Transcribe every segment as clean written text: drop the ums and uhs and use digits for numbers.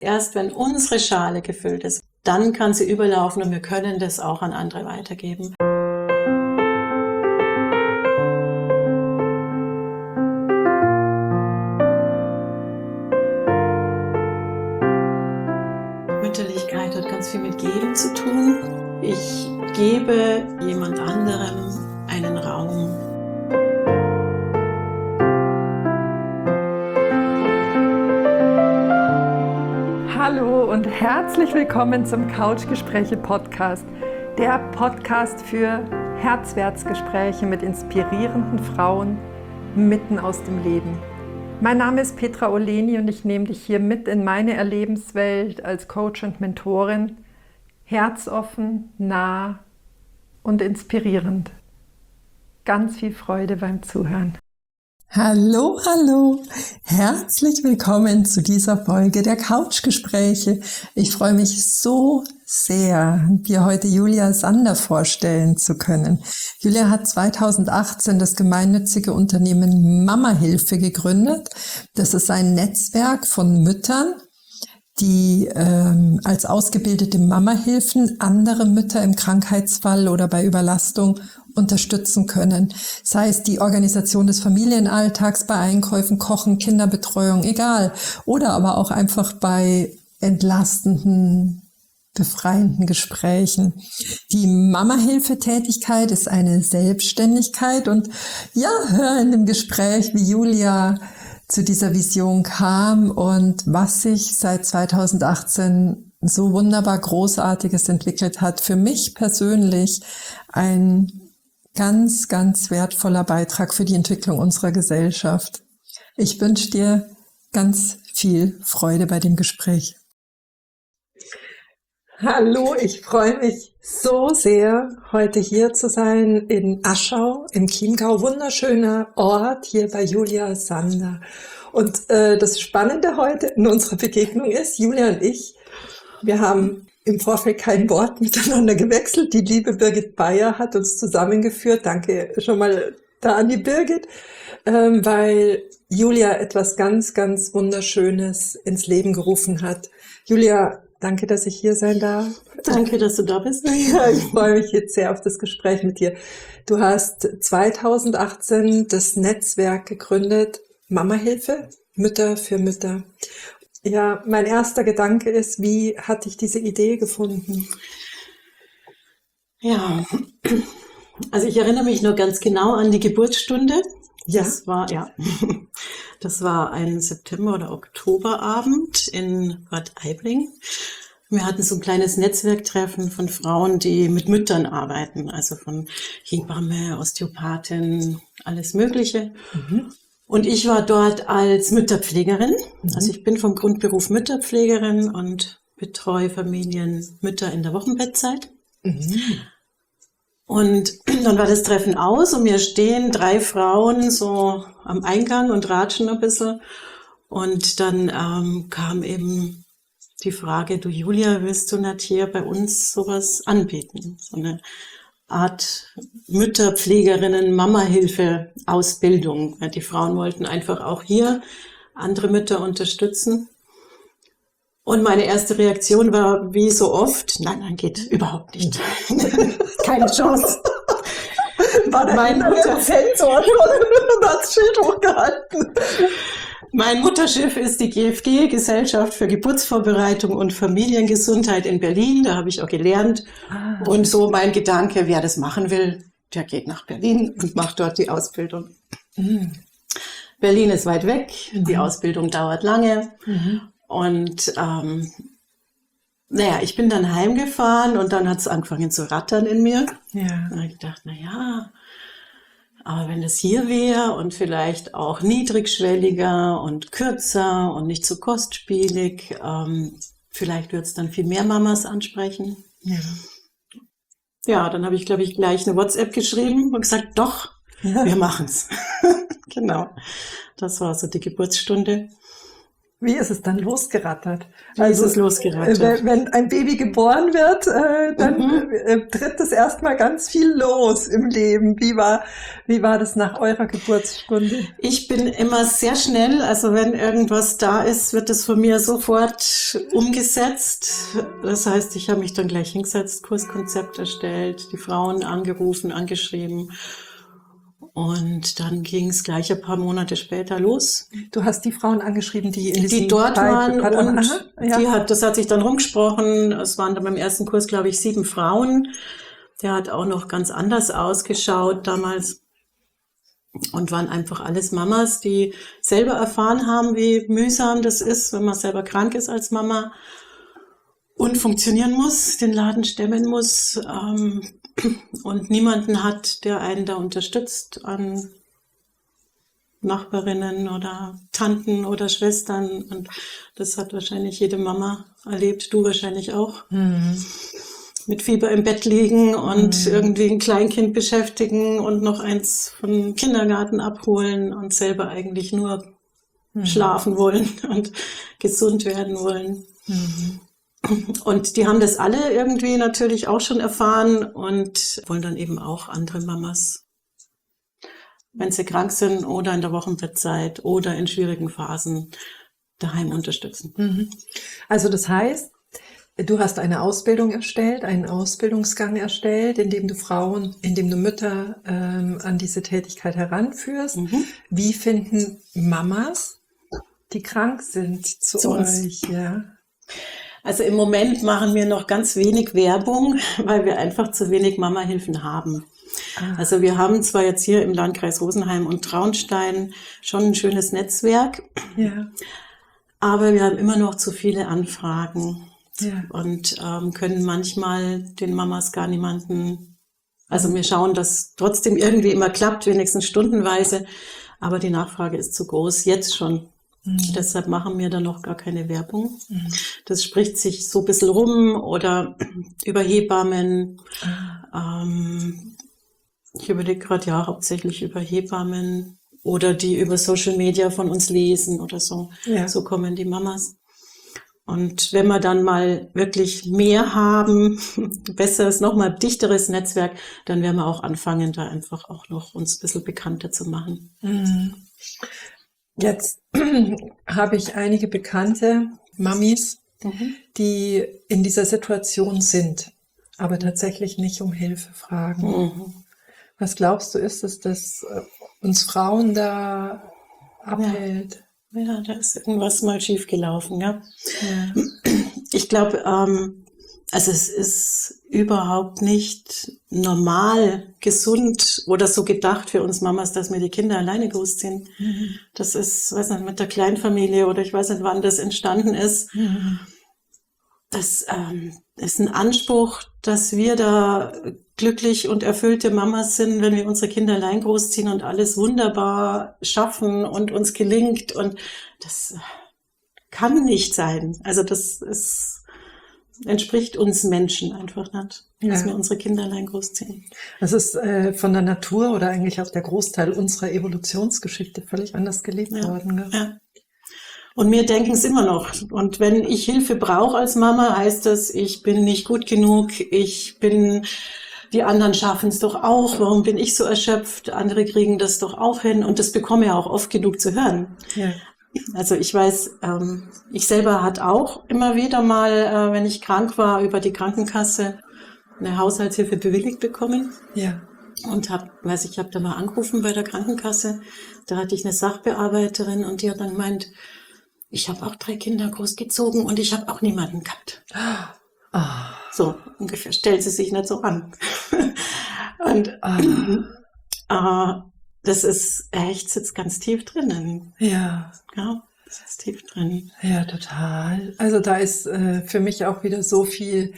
erst wenn unsere Schale gefüllt ist, dann kann sie überlaufen und wir können das auch an andere weitergeben. Mütterlichkeit hat ganz viel mit Geben zu tun. Ich gebe jemand anderem einen Raum. Hallo und herzlich willkommen zum Couchgespräche-Podcast, der Podcast für Herzwärtsgespräche mit inspirierenden Frauen mitten aus dem Leben. Mein Name ist Petra Oleni und ich nehme dich hier mit in meine Erlebenswelt als Coach und Mentorin, herzoffen, nah und inspirierend. Ganz viel Freude beim Zuhören. Hallo, hallo, herzlich willkommen zu dieser Folge der Couchgespräche. Ich freue mich so sehr, dir heute Julia Sander vorstellen zu können. Julia hat 2018 das gemeinnützige Unternehmen Mama-Hilfe gegründet. Das ist ein Netzwerk von Müttern, die als ausgebildete Mama-Hilfen andere Mütter im Krankheitsfall oder bei Überlastung unterstützen können. Sei es die Organisation des Familienalltags, bei Einkäufen, Kochen, Kinderbetreuung, egal. Oder aber auch einfach bei entlastenden, befreienden Gesprächen. Die Mama-Hilfe-Tätigkeit ist eine Selbstständigkeit und ja, hör in dem Gespräch, wie Julia zu dieser Vision kam und was sich seit 2018 so wunderbar Großartiges entwickelt hat. Für mich persönlich ein ganz, ganz wertvoller Beitrag für die Entwicklung unserer Gesellschaft. Ich wünsche dir ganz viel Freude bei dem Gespräch. Hallo, ich freue mich so sehr, heute hier zu sein in Aschau im Chiemgau. Wunderschöner Ort hier bei Julia Sander. Und das Spannende heute in unserer Begegnung ist, Julia und ich, wir haben im Vorfeld kein Wort miteinander gewechselt. Die liebe Birgit Bayer hat uns zusammengeführt. Danke schon mal da an die Birgit, weil Julia etwas ganz, ganz Wunderschönes ins Leben gerufen hat. Julia, danke, dass ich hier sein darf. Danke, dass du da bist. Ja, ich freue mich jetzt sehr auf das Gespräch mit dir. Du hast 2018 das Netzwerk gegründet, Mama-Hilfe, Mütter für Mütter. Ja, mein erster Gedanke ist, wie hat dich diese Idee gefunden? Ja, also ich erinnere mich nur ganz genau an die Geburtsstunde. Ja. Das war ein September- oder Oktoberabend in Bad Aibling. Wir hatten so ein kleines Netzwerktreffen von Frauen, die mit Müttern arbeiten, also von Hebamme, Osteopathin, alles Mögliche. Mhm. Und ich war dort als Mütterpflegerin. Also ich bin vom Grundberuf Mütterpflegerin und betreue Familien, Mütter in der Wochenbettzeit. Mhm. Und dann war das Treffen aus und mir stehen 3 Frauen so am Eingang und ratschen ein bisschen. Und dann kam eben die Frage, du Julia, willst du nicht hier bei uns sowas anbieten? So eine Art Mütterpflegerinnen, Mama-Hilfe-Ausbildung. Die Frauen wollten einfach auch hier andere Mütter unterstützen. Und meine erste Reaktion war, wie so oft, nein, geht überhaupt nicht. Keine Chance. Mein Muttersensor schon das Schild hochgehalten. Mein Mutterschiff ist die GFG, Gesellschaft für Geburtsvorbereitung und Familiengesundheit in Berlin. Da habe ich auch gelernt. Und so mein Gedanke, wer das machen will, der geht nach Berlin und macht dort die Ausbildung. Mhm. Berlin ist weit weg, die Ausbildung dauert lange. Mhm. Und ich bin dann heimgefahren und dann hat es angefangen zu rattern in mir. Ja. Und ich dachte, aber wenn das hier wäre und vielleicht auch niedrigschwelliger und kürzer und nicht so kostspielig, vielleicht wird es dann viel mehr Mamas ansprechen. Ja, dann habe ich, glaube ich, gleich eine WhatsApp geschrieben und gesagt, doch, wir machen's. Genau, das war so die Geburtsstunde. Wie ist es dann losgerattert? Wie ist es losgerattert? Wenn ein Baby geboren wird, dann tritt es erstmal ganz viel los im Leben. Wie war das nach eurer Geburtsstunde? Ich bin immer sehr schnell, also wenn irgendwas da ist, wird es von mir sofort umgesetzt. Das heißt, ich habe mich dann gleich hingesetzt, Kurskonzept erstellt, die Frauen angerufen, angeschrieben. Und dann ging es gleich ein paar Monate später los. Du hast die Frauen angeschrieben, die dort waren, und ja. das hat sich dann rumgesprochen. Es waren dann beim ersten Kurs, glaube ich, 7 Frauen. Der hat auch noch ganz anders ausgeschaut damals. Und waren einfach alles Mamas, die selber erfahren haben, wie mühsam das ist, wenn man selber krank ist als Mama und funktionieren muss, den Laden stemmen muss, und niemanden hat, der einen da unterstützt, an Nachbarinnen oder Tanten oder Schwestern. Und das hat wahrscheinlich jede Mama erlebt, du wahrscheinlich auch. Mhm. Mit Fieber im Bett liegen und irgendwie ein Kleinkind beschäftigen und noch eins vom Kindergarten abholen und selber eigentlich nur schlafen wollen und gesund werden wollen. Mhm. Und die haben das alle irgendwie natürlich auch schon erfahren und wollen dann eben auch andere Mamas, wenn sie krank sind oder in der Wochenbettzeit oder in schwierigen Phasen, daheim unterstützen. Mhm. Also das heißt, du hast eine Ausbildung erstellt, einen Ausbildungsgang erstellt, in dem du Mütter an diese Tätigkeit heranführst. Mhm. Wie finden Mamas, die krank sind, zu euch? Ja. Also im Moment machen wir noch ganz wenig Werbung, weil wir einfach zu wenig Mama-Hilfen haben. Also wir haben zwar jetzt hier im Landkreis Rosenheim und Traunstein schon ein schönes Netzwerk, ja, aber wir haben immer noch zu viele Anfragen. Ja. Und können manchmal den Mamas gar niemanden, also wir schauen, dass trotzdem irgendwie immer klappt, wenigstens stundenweise, aber die Nachfrage ist zu groß, jetzt schon. Mhm. Deshalb machen wir da noch gar keine Werbung. Mhm. Das spricht sich so ein bisschen rum oder über Hebammen. Ich überlege gerade, ja, hauptsächlich über Hebammen oder die über Social Media von uns lesen oder so. Ja. So kommen die Mamas. Und wenn wir dann mal wirklich mehr haben, besseres, nochmal dichteres Netzwerk, dann werden wir auch anfangen, da einfach auch noch uns ein bisschen bekannter zu machen. Mhm. Jetzt habe ich einige bekannte Mamis, die in dieser Situation sind, aber tatsächlich nicht um Hilfe fragen. Mhm. Was glaubst du, ist es, dass uns Frauen da abhält? Ja, da ist irgendwas mal schief gelaufen, ja. Ich glaube, also es ist überhaupt nicht normal, gesund oder so gedacht für uns Mamas, dass wir die Kinder alleine großziehen. Mhm. Das ist, weiß nicht, mit der Kleinfamilie oder ich weiß nicht, wann das entstanden ist. Mhm. Das ist ein Anspruch, dass wir da glücklich und erfüllte Mamas sind, wenn wir unsere Kinder allein großziehen und alles wunderbar schaffen und uns gelingt. Und das kann nicht sein. Also das entspricht uns Menschen einfach nicht, dass wir unsere Kinder allein großziehen. Das ist von der Natur oder eigentlich auch der Großteil unserer Evolutionsgeschichte völlig anders gelebt worden. Gell? Ja. Und wir denken es immer noch. Und wenn ich Hilfe brauche als Mama, heißt das, ich bin nicht gut genug, die anderen schaffen es doch auch, warum bin ich so erschöpft, andere kriegen das doch auch hin. Und das bekomme ich auch oft genug zu hören. Ja. Also ich weiß, ich selber hatte auch immer wieder mal, wenn ich krank war, über die Krankenkasse eine Haushaltshilfe bewilligt bekommen. Ja. Und habe da mal angerufen bei der Krankenkasse. Da hatte ich eine Sachbearbeiterin und die hat dann gemeint, ich habe auch 3 Kinder großgezogen und ich habe auch niemanden gehabt. Oh. So ungefähr, stellt sie sich nicht so an. Und das ist echt, sitzt ganz tief drinnen. Ja. Ja, das ist tief drin. Ja, total. Also da ist für mich auch wieder so viel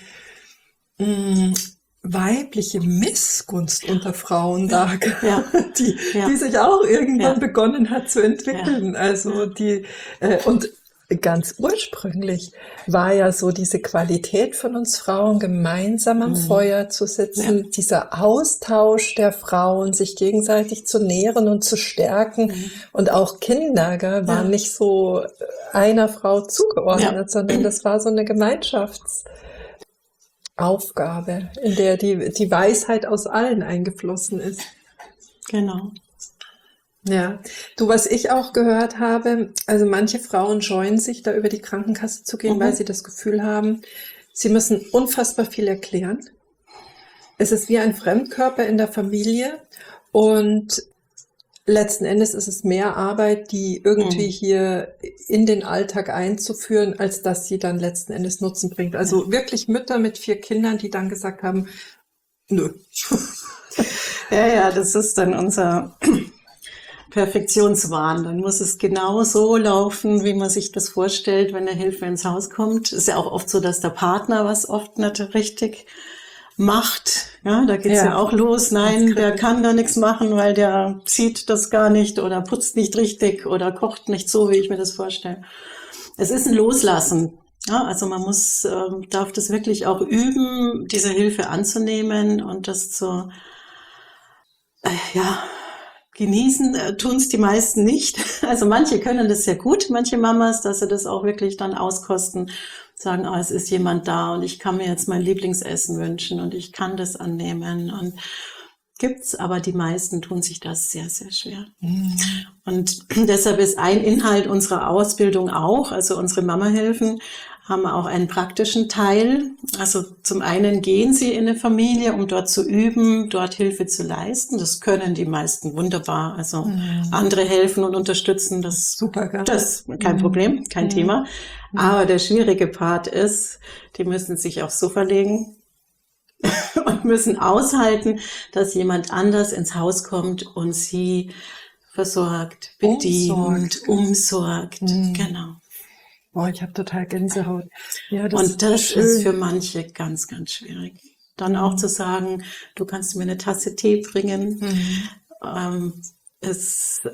weibliche Missgunst unter Frauen da, die sich auch irgendwann begonnen hat zu entwickeln. Also und ganz ursprünglich war ja so diese Qualität von uns Frauen, gemeinsam am Feuer zu sitzen, dieser Austausch der Frauen, sich gegenseitig zu nähren und zu stärken. Und auch Kinder waren nicht so einer Frau zugeordnet, sondern das war so eine Gemeinschaftsaufgabe, in der die Weisheit aus allen eingeflossen ist. Genau. Ja, du, was ich auch gehört habe, also manche Frauen scheuen sich, da über die Krankenkasse zu gehen, weil sie das Gefühl haben, sie müssen unfassbar viel erklären. Es ist wie ein Fremdkörper in der Familie und letzten Endes ist es mehr Arbeit, die irgendwie hier in den Alltag einzuführen, als dass sie dann letzten Endes Nutzen bringt. Also wirklich Mütter mit 4 Kindern, die dann gesagt haben, nö. Ja, das ist dann unser Perfektionswahn. Dann muss es genau so laufen, wie man sich das vorstellt, wenn eine Hilfe ins Haus kommt. Ist ja auch oft so, dass der Partner was oft nicht richtig macht. Ja, da geht's ja auch los. Nein, der kann da nichts machen, weil der sieht das gar nicht oder putzt nicht richtig oder kocht nicht so, wie ich mir das vorstelle. Es ist ein Loslassen. Ja, also man darf das wirklich auch üben, diese Hilfe anzunehmen und das zu, genießen tun's die meisten nicht. Also manche können das sehr gut, manche Mamas, dass sie das auch wirklich dann auskosten, sagen, es ist jemand da und ich kann mir jetzt mein Lieblingsessen wünschen und ich kann das annehmen. Und gibt's, aber die meisten tun sich das sehr, sehr schwer. Und deshalb ist ein Inhalt unserer Ausbildung auch, also unsere Mama-Hilfen haben auch einen praktischen Teil. Also zum einen gehen sie in eine Familie, um dort zu üben, dort Hilfe zu leisten. Das können die meisten wunderbar. Also andere helfen und unterstützen, das super, das kein Problem, kein Thema. Aber der schwierige Part ist, die müssen sich aufs Sofa legen und müssen aushalten, dass jemand anders ins Haus kommt und sie versorgt, bedient, umsorgt. Genau. Boah, ich habe total Gänsehaut. Ja, das ist für manche ganz, ganz schwierig. Dann auch zu sagen, du kannst mir eine Tasse Tee bringen, ist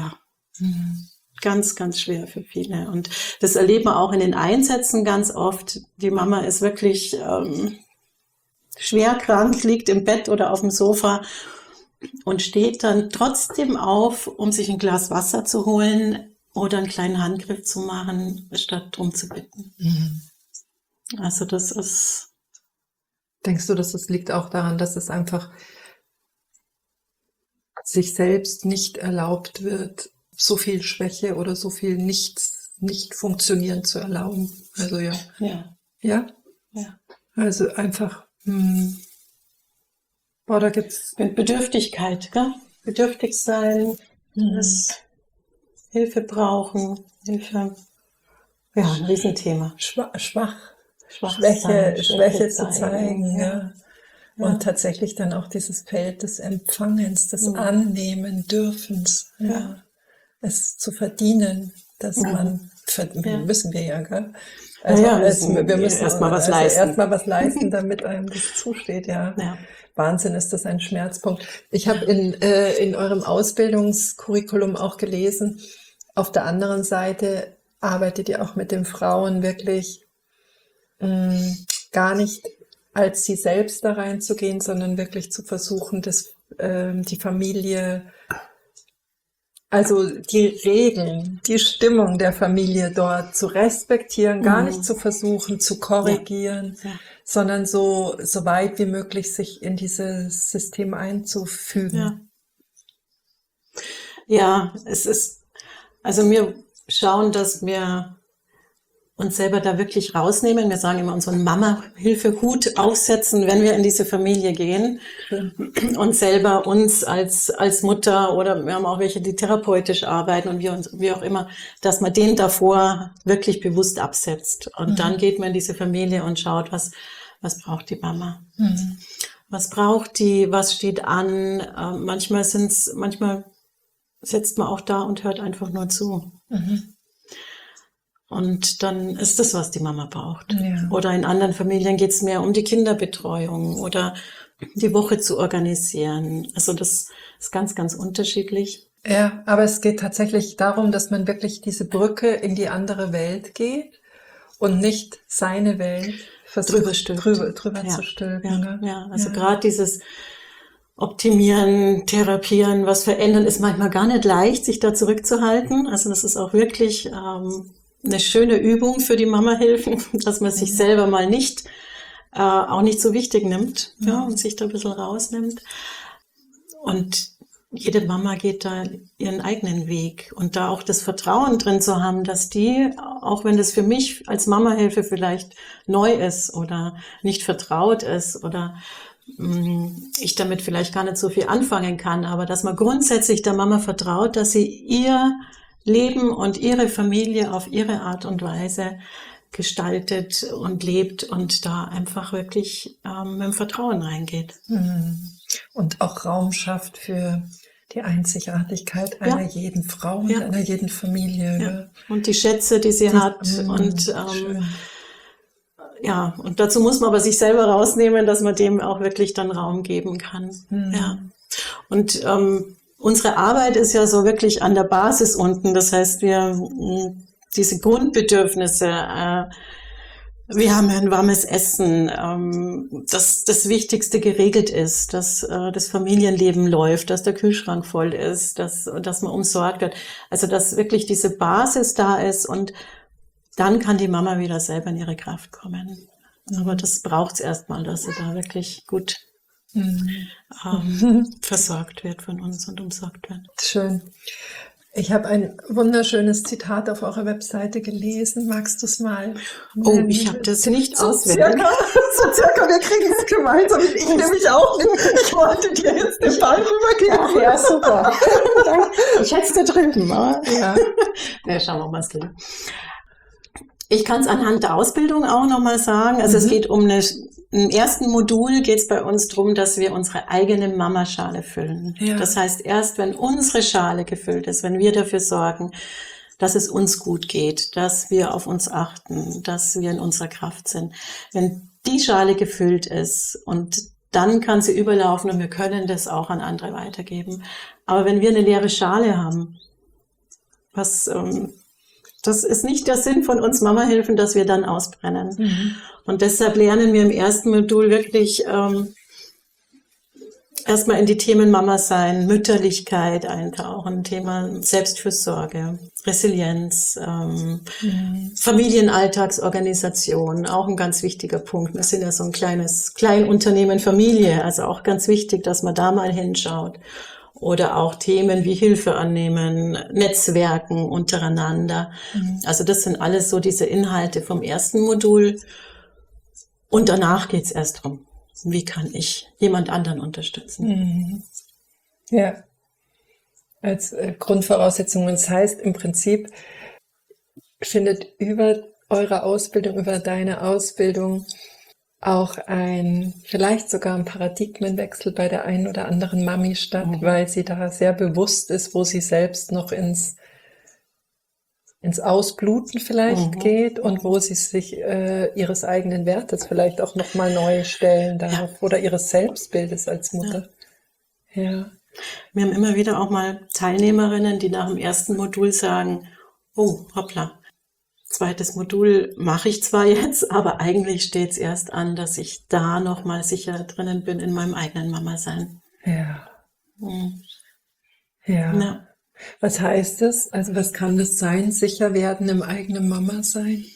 ganz, ganz schwer für viele. Und das erleben wir auch in den Einsätzen ganz oft. Die Mama ist wirklich schwer krank, liegt im Bett oder auf dem Sofa und steht dann trotzdem auf, um sich ein Glas Wasser zu holen oder einen kleinen Handgriff zu machen, statt drum zu bitten. Also das ist... Denkst du, dass das liegt auch daran, dass es einfach sich selbst nicht erlaubt wird, so viel Schwäche oder so viel Nicht-Funktionieren zu erlauben? Also ja. Ja? Ja. Also einfach, da gibt's Bedürftigkeit, gell? Bedürftig sein, Hilfe brauchen, Hilfe. Ja, ein Riesenthema. Schwäche zu zeigen, ja. Und tatsächlich dann auch dieses Feld des Empfangens, des Annehmen Dürfens, es zu verdienen, dass müssen wir ja, gell? Also wir müssen erstmal was leisten, damit einem das zusteht, ja. Wahnsinn, ist das ein Schmerzpunkt. Ich habe in eurem Ausbildungskurriculum auch gelesen, auf der anderen Seite arbeitet ihr auch mit den Frauen wirklich gar nicht als sie selbst da reinzugehen, sondern wirklich zu versuchen, die Familie, also die Regeln, die Stimmung der Familie dort zu respektieren, gar nicht zu versuchen, zu korrigieren, sondern so weit wie möglich sich in dieses System einzufügen. Ja, es ist, also wir schauen, dass wir uns selber da wirklich rausnehmen. Wir sagen immer unseren Mama-Hilfe-Hut aufsetzen, wenn wir in diese Familie gehen und selber uns als Mutter oder wir haben auch welche, die therapeutisch arbeiten und wie auch immer, dass man den davor wirklich bewusst absetzt. Und dann geht man in diese Familie und schaut, was braucht die Mama? Was braucht die? Was steht an? Manchmal sitzt man auch da und hört einfach nur zu. Und dann ist das, was die Mama braucht. Ja. Oder in anderen Familien geht es mehr um die Kinderbetreuung oder die Woche zu organisieren. Also das ist ganz, ganz unterschiedlich. Ja, aber es geht tatsächlich darum, dass man wirklich diese Brücke in die andere Welt geht und nicht seine Welt Drüber stülpt. drüber Ja, zu stülpen. ja, Ne? ja. Also Ja. gerade dieses Optimieren, Therapieren, was verändern, ist manchmal gar nicht leicht, sich da zurückzuhalten. Also das ist auch wirklich eine schöne Übung für die Mama-Hilfen, dass man sich selber mal nicht auch nicht so wichtig nimmt, ja, und sich da ein bisschen rausnimmt. Und jede Mama geht da ihren eigenen Weg. Und da auch das Vertrauen drin zu haben, dass die, auch wenn das für mich als Mama-Hilfe vielleicht neu ist oder nicht vertraut ist oder ich damit vielleicht gar nicht so viel anfangen kann, aber dass man grundsätzlich der Mama vertraut, dass sie ihr Leben und ihre Familie auf ihre Art und Weise gestaltet und lebt und da einfach wirklich mit dem Vertrauen reingeht. Und auch Raum schafft für die Einzigartigkeit einer jeden Frau und einer jeden Familie. Ja. Ne? Und die Schätze, die sie hat. Und ja, und dazu muss man aber sich selber rausnehmen, dass man dem auch wirklich dann Raum geben kann. Ja. Und unsere Arbeit ist ja so wirklich an der Basis unten. Das heißt, wir diese Grundbedürfnisse, wir haben ein warmes Essen, dass das Wichtigste geregelt ist, dass das Familienleben läuft, dass der Kühlschrank voll ist, dass man umsorgt wird. Also dass wirklich diese Basis da ist und dann kann die Mama wieder selber in ihre Kraft kommen. Aber das braucht es erstmal, dass sie da wirklich gut versorgt wird von uns und umsorgt wird. Schön. Ich habe ein wunderschönes Zitat auf eurer Webseite gelesen. Magst du es mal? Oh, ich habe das nicht auswendig. So circa, wir kriegen es gemeinsam. Ich nämlich auch nicht. Ich wollte dir jetzt den Ball rübergeben. Ja, super. Ich hätte es da drüben. Aber Ja. ja, schauen wir mal, was geht. Ich kann es anhand der Ausbildung auch nochmal sagen. Also es geht um im ersten Modul geht es bei uns darum, dass wir unsere eigene Mamaschale füllen. Ja. Das heißt, erst wenn unsere Schale gefüllt ist, wenn wir dafür sorgen, dass es uns gut geht, dass wir auf uns achten, dass wir in unserer Kraft sind. Wenn die Schale gefüllt ist und dann kann sie überlaufen und wir können das auch an andere weitergeben. Aber wenn wir eine leere Schale haben, das ist nicht der Sinn von uns Mama-Hilfen, dass wir dann ausbrennen. Und deshalb lernen wir im ersten Modul wirklich erstmal in die Themen Mama sein, Mütterlichkeit eintauchen, Thema Selbstfürsorge, Resilienz, Familienalltagsorganisation, auch ein ganz wichtiger Punkt. Wir sind ja so ein Kleinunternehmen Familie, also auch ganz wichtig, dass man da mal hinschaut. Oder auch Themen wie Hilfe annehmen, Netzwerken untereinander. Also das sind alles so diese Inhalte vom ersten Modul. Und danach geht's erst darum, wie kann ich jemand anderen unterstützen. Ja, als Grundvoraussetzung. Und das heißt im Prinzip, findet über eure Ausbildung, über deine Ausbildung auch vielleicht sogar ein Paradigmenwechsel bei der einen oder anderen Mami statt, weil sie da sehr bewusst ist, wo sie selbst noch ins Ausbluten vielleicht geht und wo sie sich ihres eigenen Wertes vielleicht auch nochmal neu stellen darf oder ihres Selbstbildes als Mutter. Ja. Wir haben immer wieder auch mal Teilnehmerinnen, die nach dem ersten Modul sagen, oh, hoppla, zweites Modul mache ich zwar jetzt, aber eigentlich steht es erst an, dass ich da nochmal sicher drinnen bin in meinem eigenen Mama-Sein. Ja. Ja. Was heißt das? Also was kann das sein? Sicher werden im eigenen Mama-Sein?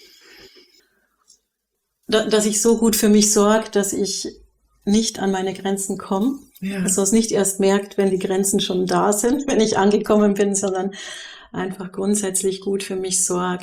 Dass ich so gut für mich sorge, dass ich nicht an meine Grenzen komme. Ja. Dass man es nicht erst merkt, wenn die Grenzen schon da sind, wenn ich angekommen bin, sondern einfach grundsätzlich gut für mich sorge.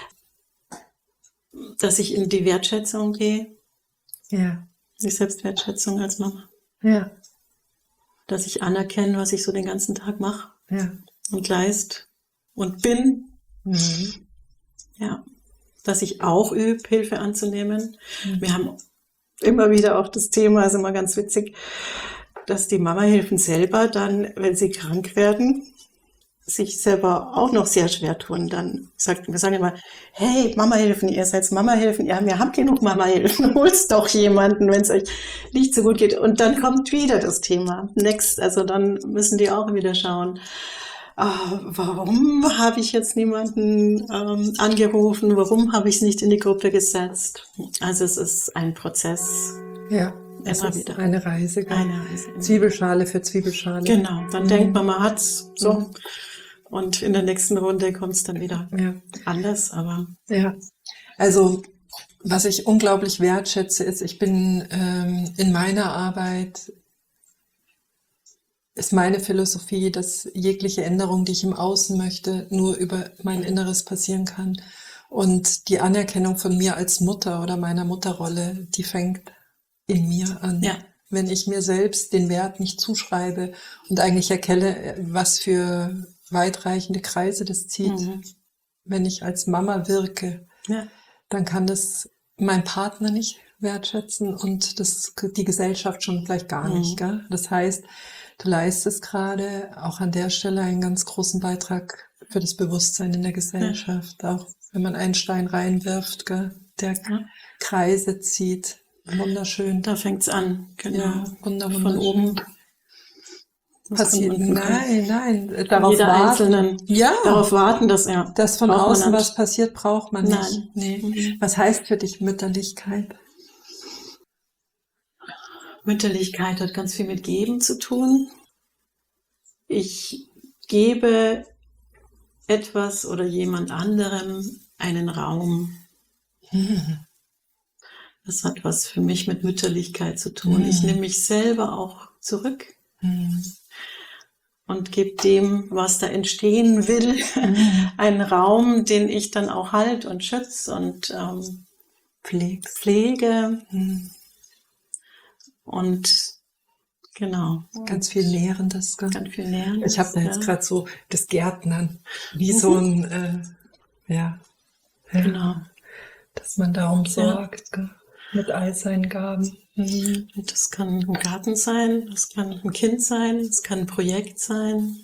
Dass ich in die Wertschätzung gehe. Ja. Die Selbstwertschätzung als Mama. Ja. Dass ich anerkenne, was ich so den ganzen Tag mache. Ja. Und leist und bin. Ja. Dass ich auch übe, Hilfe anzunehmen. Wir haben immer wieder auch das Thema, ist immer ganz witzig, dass die Mama-Hilfen selber dann, wenn sie krank werden, sich selber auch noch sehr schwer tun. Dann wir sagen immer, hey, Mama-Hilfen, ihr seid Mama-Hilfen, ja, wir haben genug Mama-Hilfen, holt's doch jemanden, wenn es euch nicht so gut geht. Und dann kommt wieder das Thema. Also dann müssen die auch wieder schauen. warum habe ich jetzt niemanden angerufen? Warum habe ich es nicht in die Gruppe gesetzt? Also es ist ein Prozess, Ja, es immer ist wieder. eine Reise, gell? Eine Reise. Zwiebelschale für Zwiebelschale. Genau, dann denkt man hat's so. Und in der nächsten Runde kommt es dann wieder Ja. anders, aber Ja, also was ich unglaublich wertschätze, ist, ich bin in meiner Arbeit, ist meine Philosophie, dass jegliche Änderung, die ich im Außen möchte, nur über mein Inneres passieren kann. Und die Anerkennung von mir als Mutter oder meiner Mutterrolle, die fängt in mir an. ja. Wenn ich mir selbst den Wert nicht zuschreibe und eigentlich erkenne, was für weitreichende Kreise das zieht, wenn ich als Mama wirke, Ja. dann kann das mein Partner nicht wertschätzen und die Gesellschaft schon vielleicht gar nicht. Gell? Das heißt, du leistest gerade auch an der Stelle einen ganz großen Beitrag für das Bewusstsein in der Gesellschaft. Auch wenn man einen Stein reinwirft, gell? Der Kreise zieht. Wunderschön. Da fängt's an, genau. Ja, wunderschön. Von oben. Passiert. Nein. Darauf warten. Darauf warten, dass von außen was passiert, braucht man nicht. Nein. Nee. Was heißt für dich Mütterlichkeit? Mütterlichkeit hat ganz viel mit Geben zu tun. Ich gebe etwas oder jemand anderem einen Raum. Das hat was für mich mit Mütterlichkeit zu tun. Ich nehme mich selber auch zurück und gebe dem, was da entstehen will, einen Raum, den ich dann auch halte und schütze und pflege. Und genau. Ganz viel Nährendes. Ganz viel Nährendes. Ich habe da jetzt gerade so das Gärtnern, wie so ein, genau. Dass man darum sorgt, mit all seinen Gaben. Das kann ein Garten sein, das kann ein Kind sein, das kann ein Projekt sein.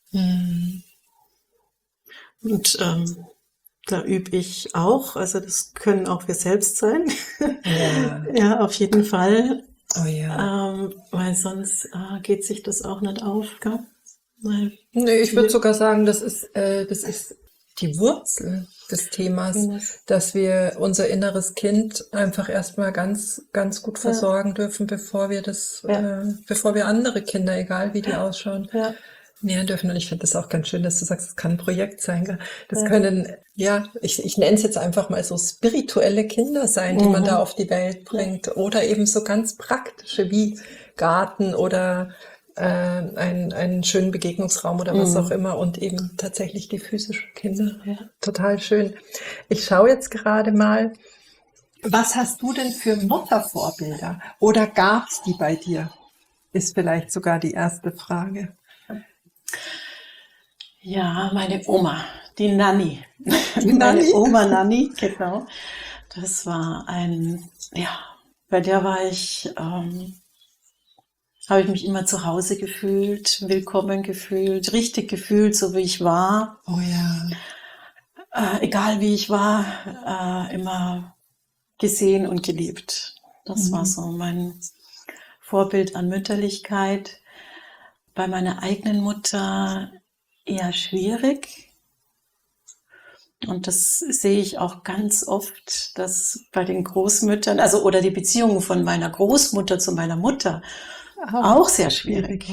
Und da übe ich auch, also das können auch wir selbst sein. Ja, auf jeden Fall. Oh ja. Weil sonst geht sich das auch nicht auf, gell? Nee, ich würde sogar sagen, das ist die Wurzel des Themas, dass wir unser inneres Kind einfach erstmal ganz, ganz gut versorgen dürfen, bevor wir andere Kinder, egal wie die ausschauen, nähern dürfen. Und ich finde das auch ganz schön, dass du sagst, es kann ein Projekt sein. Gell? Das können, ich nenne es jetzt einfach mal so spirituelle Kinder sein, die man da auf die Welt bringt. Oder eben so ganz praktische wie Garten oder einen schönen Begegnungsraum oder was auch immer und eben tatsächlich die physischen Kinder. Ja. Total schön. Ich schaue jetzt gerade mal, was hast du denn für Muttervorbilder? Oder gab es die bei dir? Ist vielleicht sogar die erste Frage. Ja, meine Oma, die Nanny. Meine Oma Nanny, genau. Das war bei der war ich... habe ich mich immer zu Hause gefühlt, willkommen gefühlt, richtig gefühlt, so wie ich war. Oh ja. Egal wie ich war, immer gesehen und geliebt. Das war so mein Vorbild an Mütterlichkeit. Bei meiner eigenen Mutter eher schwierig. Und das sehe ich auch ganz oft, dass bei den Großmüttern, oder die Beziehungen von meiner Großmutter zu meiner Mutter, auch sehr schwierig.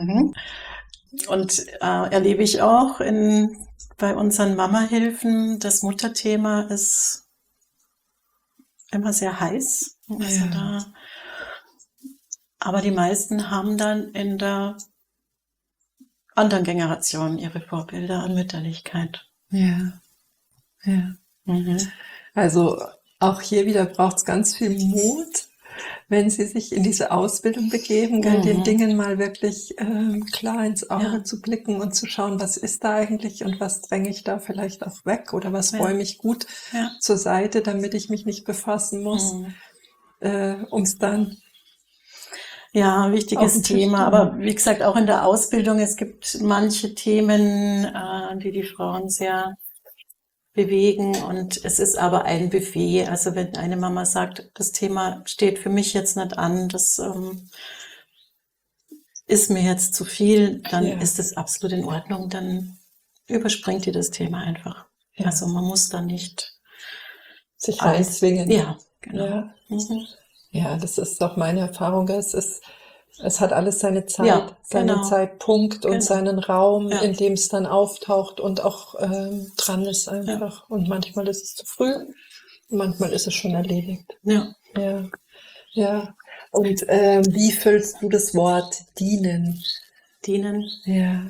Und erlebe ich auch bei unseren Mama-Hilfen, das Mutterthema ist immer sehr heiß. Also aber die meisten haben dann in der anderen Generation ihre Vorbilder an Mütterlichkeit. Ja. Also auch hier wieder braucht es ganz viel Mut, wenn sie sich in diese Ausbildung begeben, den Dingen mal wirklich klar ins Auge zu blicken und zu schauen, was ist da eigentlich und was dränge ich da vielleicht auch weg oder was räume ich gut zur Seite, damit ich mich nicht befassen muss, um es dann... Ja, wichtiges Thema, aber wie gesagt, auch in der Ausbildung, es gibt manche Themen, die Frauen sehr bewegen und es ist aber ein Buffet. Also wenn eine Mama sagt, das Thema steht für mich jetzt nicht an, das ist mir jetzt zu viel, dann Ja. ist es absolut in Ordnung, dann überspringt ihr das Thema einfach. Ja. Also man muss da nicht Sich alles- reinzwingen. Ja, genau. Ja. Mhm. Ja, das ist auch meine Erfahrung. Es hat alles seine Zeit, Ja, seinen genau. Zeitpunkt und Genau. seinen Raum, Ja. in dem es dann auftaucht und auch dran ist einfach. Und manchmal ist es zu früh, und manchmal ist es schon erledigt. Ja. Ja, ja. Und wie füllst du das Wort dienen? Dienen, Ja,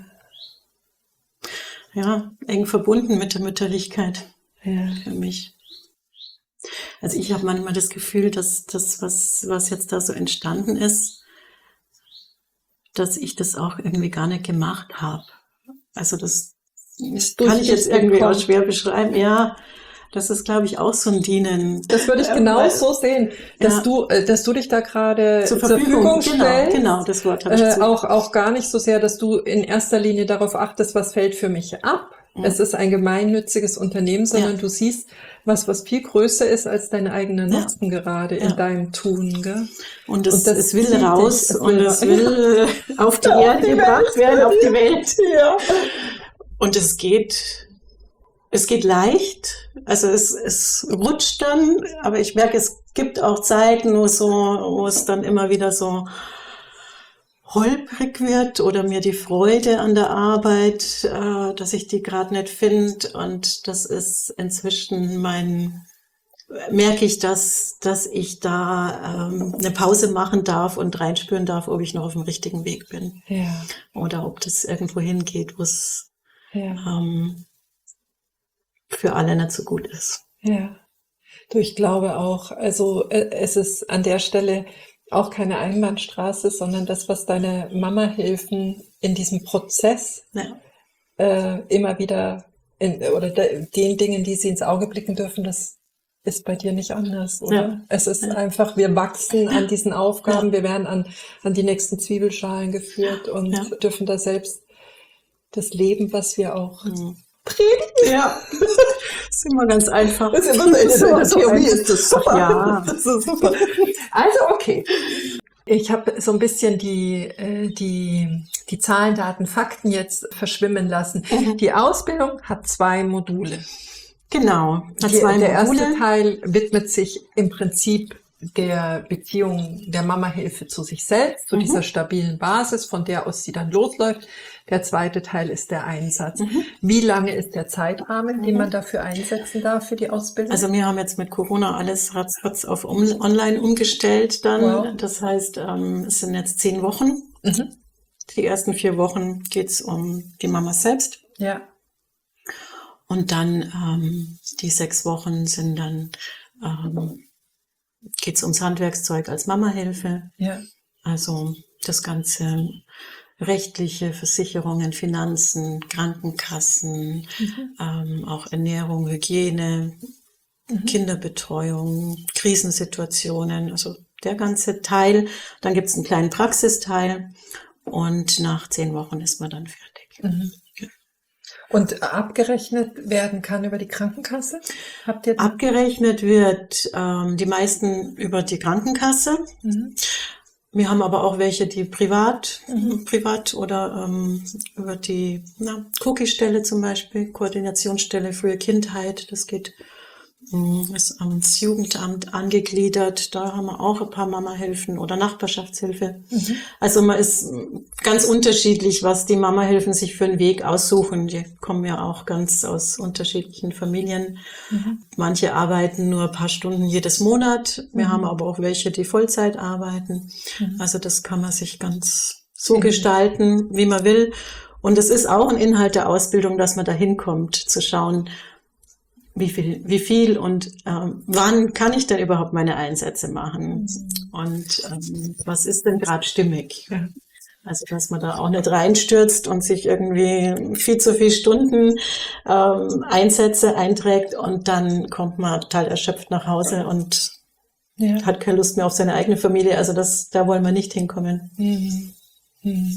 ja, eng verbunden mit der Mütterlichkeit ja, für mich. Also ich habe manchmal das Gefühl, dass das, was jetzt da so entstanden ist, dass ich das auch irgendwie gar nicht gemacht habe. Also das kann ich jetzt irgendwie auch schwer beschreiben. Ja, das ist, glaube ich, auch so ein Dienen. das würde ich genau so sehen, dass Ja. du dich da gerade Zur zur Verfügung Verfügung stellst. Genau, das Wort habe ich gesucht. Auch gar nicht so sehr, dass du in erster Linie darauf achtest, was fällt für mich ab. Mhm. Es ist ein gemeinnütziges Unternehmen, sondern Ja. du siehst was viel größer ist als dein eigener Ja. Nutzen gerade Ja. in deinem Tun. Gell? Und und das es will zieht dich, raus es und will es ra- will auf die Erde gebracht werden, auf die Welt. Ja. Und es geht leicht, also es rutscht dann, aber ich merke, es gibt auch Zeiten, wo es dann immer wieder so holprig wird oder mir die Freude an der Arbeit, dass ich die gerade nicht finde. Und das ist inzwischen merke ich, dass ich da eine Pause machen darf und reinspüren darf, ob ich noch auf dem richtigen Weg bin Ja. oder ob das irgendwo hingeht, wo es Ja. für alle nicht so gut ist. Ja. Du, ich glaube auch, also es ist an der Stelle auch keine Einbahnstraße, sondern das, was deine Mama-Hilfen in diesem Prozess Ja. immer wieder den Dingen, die sie ins Auge blicken dürfen, das ist bei dir nicht anders, oder? Ja. Es ist Ja. einfach, wir wachsen an diesen Aufgaben, Ja. wir werden an die nächsten Zwiebelschalen geführt und Ja. dürfen da selbst das Leben, was wir auch predigen. Ja, das ist immer ganz einfach. Das ist immer in der Theorie ist das super. Ja. Das ist super. Also okay. Ich habe so ein bisschen die Zahlen, Daten, Fakten jetzt verschwimmen lassen. Mhm. Die Ausbildung hat 2 Module. Genau. Hat 2 Der erste Module. Teil widmet sich im Prinzip der Beziehung der Mama-Hilfe zu sich selbst, zu dieser stabilen Basis, von der aus sie dann losläuft. Der zweite Teil ist der Einsatz. Wie lange ist der Zeitrahmen, den man dafür einsetzen darf für die Ausbildung? Also wir haben jetzt mit Corona alles ratzfatz auf online umgestellt dann. Wow. Das heißt, es sind jetzt 10 Wochen. Mhm. Die ersten 4 Wochen geht's um die Mama selbst. Ja. Und dann die 6 Wochen sind dann geht's ums Handwerkszeug als Mama-Hilfe. Ja. Also das ganze rechtliche, Versicherungen, Finanzen, Krankenkassen, auch Ernährung, Hygiene, Kinderbetreuung, Krisensituationen, also der ganze Teil. Dann gibt's einen kleinen Praxisteil und nach 10 Wochen ist man dann fertig. Mhm. Und abgerechnet werden kann über die Krankenkasse? Habt ihr Abgerechnet wird die meisten über die Krankenkasse. Mhm. Wir haben aber auch welche, die privat oder über die Cookie-Stelle zum Beispiel, Koordinationsstelle für Kindheit, das geht, ist ans Jugendamt angegliedert, da haben wir auch ein paar Mama-Hilfen oder Nachbarschaftshilfe. Also man ist ganz unterschiedlich, was die Mama-Hilfen sich für einen Weg aussuchen. Die kommen ja auch ganz aus unterschiedlichen Familien. Manche arbeiten nur ein paar Stunden jedes Monat. Wir haben aber auch welche, die Vollzeit arbeiten. Also das kann man sich ganz so gestalten, wie man will. Und es ist auch ein Inhalt der Ausbildung, dass man da hinkommt, zu schauen, wie viel und wann kann ich denn überhaupt meine Einsätze machen? Und was ist denn gerade stimmig? Ja. Also, dass man da auch nicht reinstürzt und sich irgendwie viel zu viele Stunden Einsätze einträgt und dann kommt man total erschöpft nach Hause und hat keine Lust mehr auf seine eigene Familie. Also da wollen wir nicht hinkommen.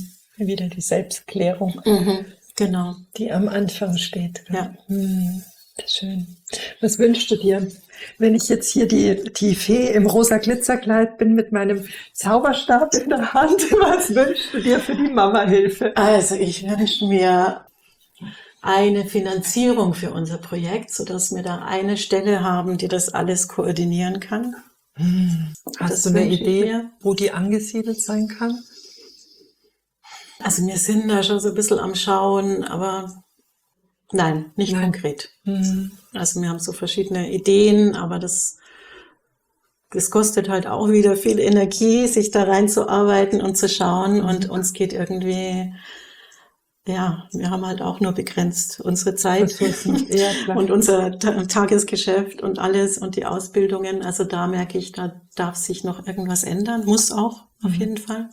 Wieder die Selbstklärung, Genau. die am Anfang steht. Ja. Schön. Was wünschst du dir, wenn ich jetzt hier die Fee im rosa Glitzerkleid bin mit meinem Zauberstab in der Hand? Was wünschst du dir für die Mama-Hilfe? Also ich wünsche mir eine Finanzierung für unser Projekt, sodass wir da eine Stelle haben, die das alles koordinieren kann. Hast du eine Idee, wo die angesiedelt sein kann? Also wir sind da schon so ein bisschen am Schauen, aber nein, nicht konkret. Also wir haben so verschiedene Ideen, aber das kostet halt auch wieder viel Energie, sich da reinzuarbeiten und zu schauen. Und uns geht irgendwie, ja, wir haben halt auch nur begrenzt unsere Zeit und unser Tagesgeschäft und alles und die Ausbildungen. Also da merke ich, da darf sich noch irgendwas ändern, muss auch auf jeden Fall.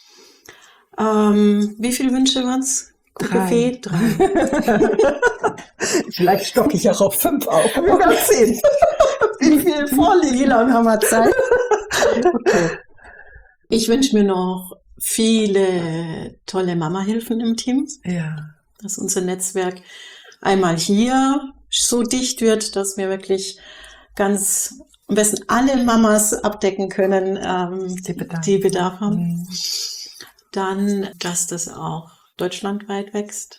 Wie viele Wünsche waren's? 3. 3. Vielleicht stocke ich auch auf 5 auf. Wir werden sehen. Wie viel vorliegt? Wie lange haben wir Zeit? Okay. Ich wünsche mir noch viele tolle Mama-Hilfen im Team. Ja. Dass unser Netzwerk einmal hier so dicht wird, dass wir wirklich ganz am besten alle Mamas abdecken können, die Bedarf haben. Dann, dass das auch deutschlandweit wächst.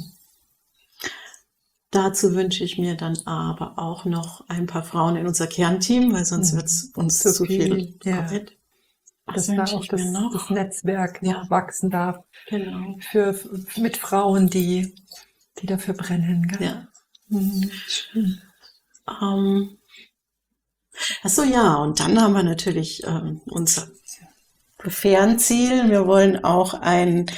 Dazu wünsche ich mir dann aber auch noch ein paar Frauen in unser Kernteam, weil sonst wird es uns zu viel Arbeit. Dass da auch das Netzwerk noch wachsen darf. Genau. Mit Frauen, die dafür brennen. Gell? Ja. Schön. Achso, ja, und dann haben wir natürlich unser Fernziel. Wir wollen auch ein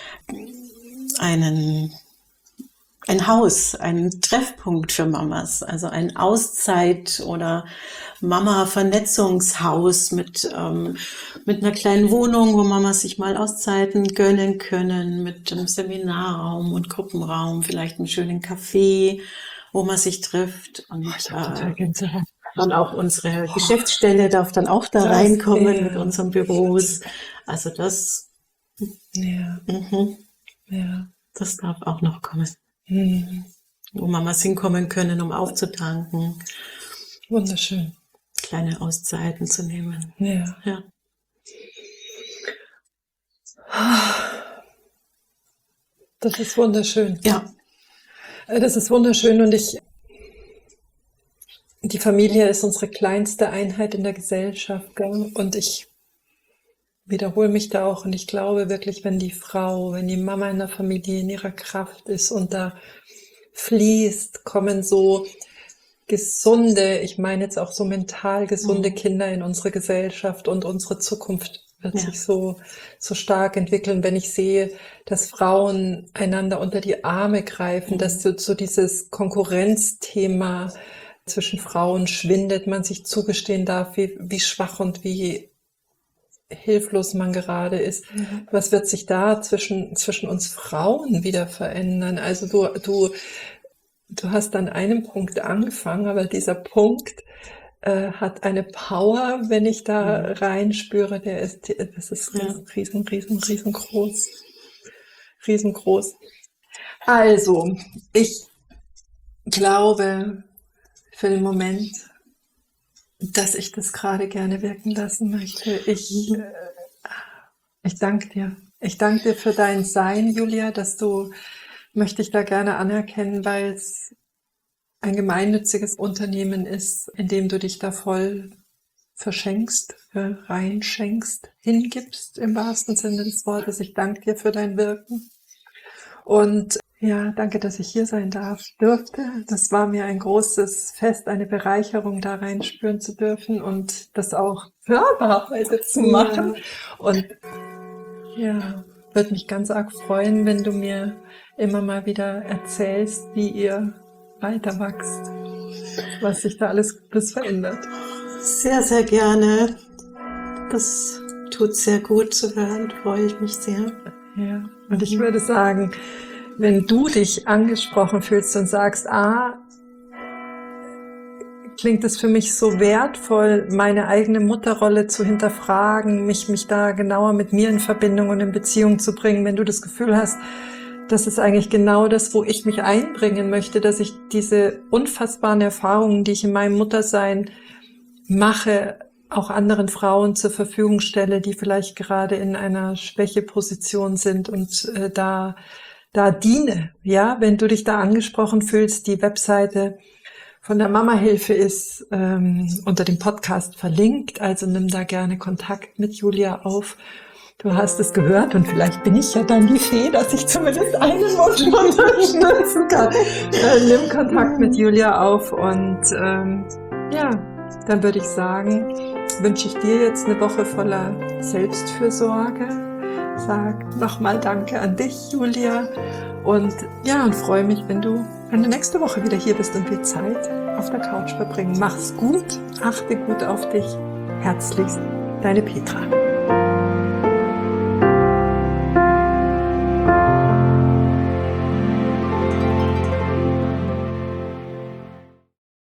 Haus, einen Treffpunkt für Mamas, also ein Auszeit- oder Mama-Vernetzungshaus mit einer kleinen Wohnung, wo Mamas sich mal Auszeiten gönnen können, mit einem Seminarraum und Gruppenraum, vielleicht einen schönen Café, wo man sich trifft. Und dann auch unsere Geschäftsstelle darf dann auch da reinkommen mit unseren Büros. Also das, das darf auch noch kommen. Wo Mamas hinkommen können, um aufzutanken. Wunderschön. Kleine Auszeiten zu nehmen. Ja. Das ist wunderschön. Ja. Das ist wunderschön und die Familie ist unsere kleinste Einheit in der Gesellschaft, gell? Und ich wiederhole mich da auch und ich glaube wirklich, wenn die Mama in der Familie in ihrer Kraft ist und da fließt, kommen so gesunde, ich meine jetzt auch so mental gesunde Kinder in unsere Gesellschaft und unsere Zukunft wird sich so stark entwickeln, wenn ich sehe, dass Frauen einander unter die Arme greifen, dass so dieses Konkurrenzthema zwischen Frauen schwindet, man sich zugestehen darf, wie schwach und wie hilflos man gerade ist. Was wird sich da zwischen uns Frauen wieder verändern? Also du hast an einem Punkt angefangen, aber dieser Punkt hat eine Power, wenn ich da reinspüre, das ist riesengroß. Riesengroß. Also, ich glaube für den Moment, dass ich das gerade gerne wirken lassen möchte. Ich danke dir. Ich danke dir für dein Sein, Julia, möchte ich da gerne anerkennen, weil es ein gemeinnütziges Unternehmen ist, in dem du dich da voll verschenkst, reinschenkst, hingibst im wahrsten Sinne des Wortes. Ich danke dir für dein Wirken. Und ja, danke, dass ich hier sein durfte. Das war mir ein großes Fest, eine Bereicherung, da reinspüren zu dürfen und das auch hörbar heute zu machen. Und ja, würde mich ganz arg freuen, wenn du mir immer mal wieder erzählst, wie ihr weiter wächst, was sich da alles verändert. Sehr, sehr gerne. Das tut sehr gut zu hören, freue ich mich sehr. Ja, und ich würde sagen, wenn du dich angesprochen fühlst und sagst, klingt es für mich so wertvoll, meine eigene Mutterrolle zu hinterfragen, mich da genauer mit mir in Verbindung und in Beziehung zu bringen, wenn du das Gefühl hast, das ist eigentlich genau das, wo ich mich einbringen möchte, dass ich diese unfassbaren Erfahrungen, die ich in meinem Muttersein mache, auch anderen Frauen zur Verfügung stelle, die vielleicht gerade in einer Schwächeposition sind und da diene. Ja, wenn du dich da angesprochen fühlst, die Webseite von der Mama-Hilfe ist unter dem Podcast verlinkt, also nimm da gerne Kontakt mit Julia auf. Du hast es gehört und vielleicht bin ich ja dann die Fee, dass ich zumindest einen Wunsch unterstützen kann. Nimm Kontakt mit Julia auf und ja, dann würde ich sagen, wünsche ich dir jetzt eine Woche voller Selbstfürsorge. Sag nochmal Danke an dich, Julia. Und ja, und freue mich, wenn du nächste Woche wieder hier bist und wir Zeit auf der Couch verbringen. Mach's gut, achte gut auf dich. Herzlichst, deine Petra.